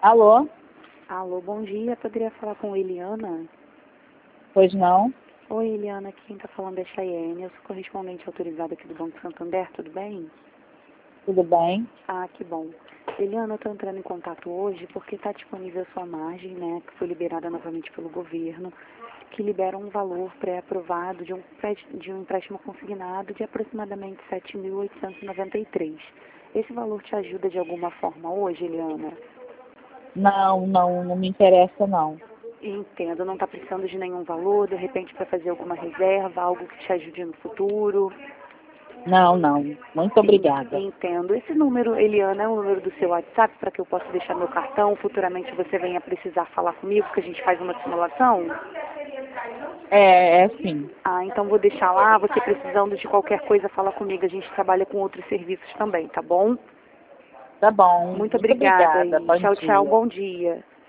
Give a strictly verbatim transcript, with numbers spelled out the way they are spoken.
Alô? Alô, bom dia. Poderia falar com Eliana? Pois não? Oi, Eliana. Quem está falando é Chayenne. Eu sou correspondente autorizada aqui do Banco Santander. Tudo bem? Tudo bem? Ah, que bom. Eliana, eu estou entrando em contato hoje porque está disponível a sua margem, né, que foi liberada novamente pelo governo, que libera um valor pré-aprovado de, um pré- de um empréstimo consignado de aproximadamente sete mil oitocentos e noventa e três. Esse valor te ajuda de alguma forma hoje, Eliana? Não, não, não me interessa não. Entendo, não está precisando de nenhum valor, de repente para fazer alguma reserva, algo que te ajude no futuro. Não, não. Muito obrigada. Entendo. Esse número, Eliana, é o número do seu WhatsApp para que eu possa deixar meu cartão, futuramente você venha precisar falar comigo, que a gente faz uma simulação? É, é sim. Ah, então vou deixar lá, você precisando de qualquer coisa, fala comigo, a gente trabalha com outros serviços também, tá bom? Tá bom. Muito Muito obrigada obrigada. e Bom tchau, tchau, dia. bom dia.